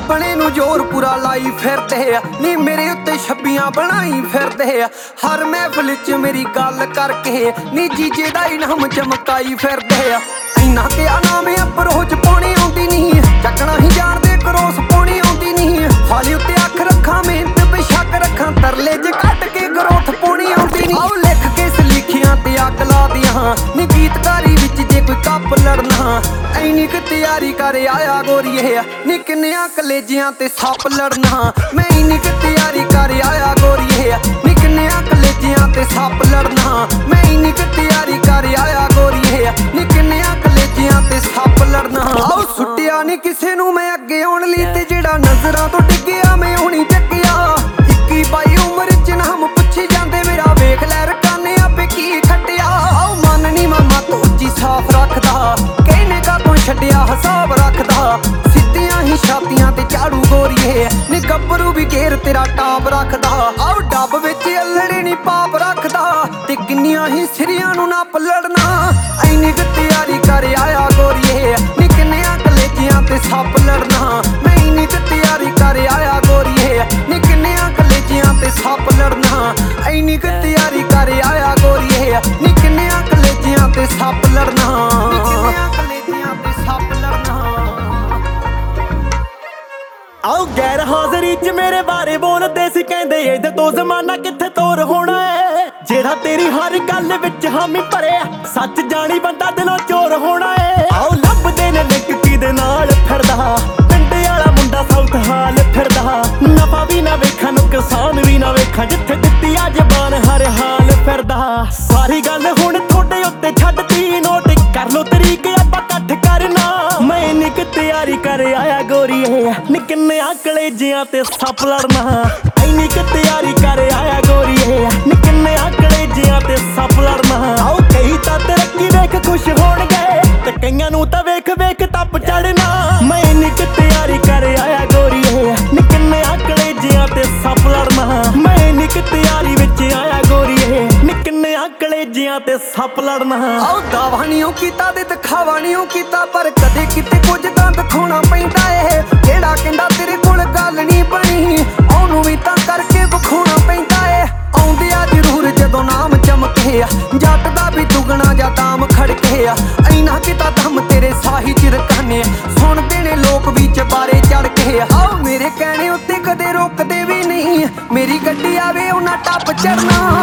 ਆਪਣੇ ਨੂੰ ਜ਼ੋਰ ਪੂਰਾ ਲਾਈ ਫਿਰਦੇ ਆ ਨੀ ਮੇਰੇ ਉੱਤੇ ਛੱਬੀਆਂ ਬਣਾਈ ਫਿਰਦੇ ਆ ਹਰ ਮਹਿਫਲ 'ਚ ਮੇਰੀ ਗੱਲ ਕਰਕੇ ਨੀ ਜੀਜੇ ਦਾ ਇਨਾਮ ਚਮਕਾਈ ਫਿਰਦੇ ਆ ਇੰਨਾ ਕਿਆ ਨਾਮ ਅਪਰੋਚ ਪਾਉਣੀ ਆਉਂਦੀ ਨਹੀਂ ਚੱਕਣਾ ਹੀ ਜਾਣਦੇ ਕਰੋਸ ਪਾਉਣੀ ਆਉਂਦੀ ਨਹੀਂ ਹਾਲੀ ਉੱਤੇ ਅੱਖ ਰੱਖਾਂ ਮਿਹਨਤ ਬੇਸ਼ੱਕ ਰੱਖਾਂ ਤਰਲੇ 'ਚ ਕੱਢ ਕੇ ਗਰੋਥ ਪਾਉਣੀ ਆਉਂਦੀ ਨਹੀਂ ਆਓ ਲਿਖ ਕੇ ਸਲੀਖੀਆਂ ਤੇ ਅੱਗ ਲਾ ਦਿਆਂ ਨੀ ਗੀਤਕਾਰੀ ਵਿੱਚ ਜੇ ਕੋਈ ਕੱਪ ਲੜਨਾ ਐਨੀ ਕਿ ਤਿਆਰੀ ਕਰ ਆਇਆ ਗੋਰੀਏ ਨੀ ਕਿੰਨਿਆਂ ਕਲੇਜਿਆਂ ਤੇ ਸੱਪ ਲੜਨਾ ਮੈਂ ਐਨੀ ਕਿ ਤਿਆਰੀ ਕਰ ਆਇਆ ਗੋਰੀਏ ਨੀ ਕਿੰਨਿਆਂ ਕਲੇਜਿਆਂ ਤੇ ਸੱਪ ਲੜਨਾ ਮੈਂ ਐਨੀ ਕਿ ਤਿਆਰੀ ਕਰ ਆਇਆ ਗੋਰੀਏ ਨੀ ਕਿੰਨਿਆਂ ਕਲੇਜਿਆਂ ਤੇ ਸੱਪ ਲੜਨਾ ਆਓ ਸੁੱਟਿਆ ਨੀ ਕਿਸੇ ਨੂੰ ਮੈਂ ਅੱਗੇ ਆਉਣ ਲਈ ਤੇ ਜਿਹੜਾ ਨਜ਼ਰਾਂ ਤੋਂ ਡਿੱਗਿਆ ਮੈਂ ਹੁਣੀ ਚੱਕਿਆ 21 22 ਉਮਰ 'ਚ ਨਾਮ ਪੁੱਛੀ ਜਾਂਦੇ ਮੇਰਾ ਵੇਖ ਲੈ ਰਕਾਨੇ ਆਪੇ ਕੀ ਖੱਟਿਆ ਆਓ ਮਨ ਨੀ ਮਾਮਾ ਤੂੰ ਉੱਚੀ ਸਾਫ਼ ਰੱਖਦਾ ਕਹਿਨੇ ਕਾ ਤੂੰ ਛੱਡਿਆ ਹਿਸਾਬ ਰੱਖਦਾ ਸਿੱਧੀਆਂ ਹੀ ਛਾਤੀਆਂ ਤੇ ਝਾੜੂ ਗੋਰੀਏ ਨੀ ਗੱਭਰੂ ਵੀ ਘੇਰ ਤੇਰਾ ਟਾਪ ਰੱਖਦਾ ਆਓ ਡੱਬ ਵਿੱਚ ਅਲੜੇ ਨੀ ਪਾਪ ਰੱਖਦਾ ਤੇ ਕਿੰਨੀਆਂ ਹੀ ਸਿਰੀਆਂ ਨੂੰ ਨਾ ਪਲੜਨਾ ਐਨੀ ਕਿ ਤਿਆਰੀ ਕਰ ਆਇਆ ਗੋਰੀਏ ਨੀ ਕਿੰਨਿਆਂ ਕਲੇਜਿਆਂ ਤੇ ਸੱਪ ਲੜਨਾ ਮੈਂ ਐਨੀ ਕਿ ਤਿਆਰੀ ਕਰ ਆਇਆ ਗੋਰੀਏ ਨੀ ਕਿੰਨਿਆਂ ਕਲੇਜਿਆਂ ਤੇ ਸੱਪ ਲੜਨਾ ਐਨੀ ਕਿ ਤਿਆਰੀ ਕਰ ਆਇਆ ਗੋਰੀਏ ਨੀ ਕਿੰਨਿਆਂ ਕਲੇਜਿਆਂ ਤੇ ਸੱਪ ਲੜਨਾ ਨੀ ਕਿੰਨਿਆਂ ਕਲੇਜਿਆਂ ਤੇ ਸੱਪ ਲੜਨਾ ਆਓ ਗੈਰ ਹਾਜ਼ਰੀ 'ਚ ਮੇਰੇ ਬਾਰੇ ਬੋਲਦੇ ਸੀ ਕਹਿੰਦੇ ਇਹਦੇ ਤੋਂ ਜ਼ਮਾਨਾ ਕਿੱਥੇ ਤੋਰ ਹੋਣਾ ਏ ਜਿਹੜਾ ਤੇਰੀ ਹਰ ਗੱਲ ਵਿੱਚ ਹਾਮੀ ਭਰਿਆ ਸੱਚ ਜਾਣੀ ਬੰਦਾ ਦਿਲੋਂ ਚੋਰ ਹੋਣਾ ਏ ਆਓ ਲੱਭਦੇ ਨੇ ਲਿੰਕ ਕਿਹਦੇ ਨਾਲ ਫਿਰਦਾ ਪਿੰਡੇ ਵਾਲਾ ਮੁੰਡਾ ਸਾਊਥ ਹਾਲ ਫਿਰਦਾ ਨਫਾ ਵੀ ਨਾ ਵੇਖਾਂ ਨੁਕਸਾਨ ਵੀ ਨਾ ਵੇਖਾਂ ਜਿੱਥੇ ਦਿੱਤੀ ਆ ਜ਼ਬਾਨ ਹਰ ਹਾਲ ਫਿਰਦਾ ਸਾਰੀ ਗੱਲ ਹੁਣ ਤੁਹਾਡੇ ਉੱਤੇ ਛੱਡਤੀ ਨੋਟ ਕਰ ਲੋ ਤਰੀਕ ਆਪਾਂ ਇਕੱਠ ਕਰਨਾ ਮੈਂ ਇੰਨੀ ਕੁ ਤਿਆਰੀ ਕਰ ਆਇਆ ਗੋਰੀਏ ਨੀ ਕਿੰਨਿਆਂ ਕਲੇਜਿਆਂ ਤੇ ਸੱਪ ਲੜਨਾ ਇੰਨੀ ਕੁ ਤਿਆਰੀ ਕਰ ਆਇਆ ਗੋਰੀਏ ਨੀ ਕਿੰਨਿਆਂ ਕਲੇਜਿਆਂ ਤੇ ਸੱਪ ਲੜਨਾ ਆਓ ਕਈ ਤਾਂ ਤਰੱਕੀ ਵੇਖ ਖੁਸ਼ ਹੋਣਗੇ ਤੇ ਕਈਆਂ ਨੂੰ ਤਾਂ ਵੇਖ ਵੇਖ ਤੱਪ ਚੜਨਾ ਮੈਂ ਇੰਨੀ ਕੁ ਤਿਆਰੀ ਕਰ ਆਇਆ ਗੋਰੀਏ ਨੀ ਕਿੰਨਿਆਂ ਕਲੇਜਿਆਂ ਤੇ ਸੱਪ ਲੜਨਾ ਮੈਂ ਇੰਨੀ ਕੁ ਤਿਆਰੀ ਵਿੱਚ ਆਇਆ ਗੋਰੀਏ ਨੀ ਕਿੰਨਿਆਂ ਕਲੇਜਿਆਂ ਤੇ ਸੱਪ ਲੜਨਾ ਆਓ ਦਾਵਾ ਨੀ ਉਹ ਕੀਤਾ ਤੇ ਦਿਖਾਵਾ ਨੀ ਉਹ ਕੀਤਾ ਪਰ ਕਦੇ ਕਿਤੇ ਕੁਝ ਤਾਂ ਦਿਖਾਉਣਾ ਪੈਂਦਾ ਏ ਜਿਹੜਾ ਕਹਿੰਦਾ ਤੇਰੇ ਕੋਲ ਗੱਲ ਨੀ ਬਣੀ ਉਹਨੂੰ ਵੀ ਤਾਂ ਕਰਕੇ ਵਿਖਾਉਣਾ ਪੈਂਦਾ ਏ ਆਉਂਦੇ ਆ ਜ਼ਰੂਰ ਜਦੋਂ ਨਾਮ ਚਮਕੇ ਆ ਜੱਟ ਦਾ ਵੀ ਦੁਗਣਾ ਜਾਂ ਦਾਮ ਖੜਕੇ ਆ ਐਨਾ ਕਿਤਾ ਦਮ ਤੇਰੇ ਸਾਹੀ ਚ ਰਕਾਨੇ ਸੁਣਦੇ ਨੇ ਲੋਕ ਵੀ ਚਬਾਰੇ ਚੜ ਕੇ ਆਓ ਮੇਰੇ ਕਹਿਣੇ ਉੱਤੇ ਕਦੇ ਰੁਕਦੇ ਵੀ ਨਹੀਂ ਮੇਰੀ ਗੱਡੀ ਆਵੇ ਉਹਨਾਂ ਟੱਪ ਚੜਨਾ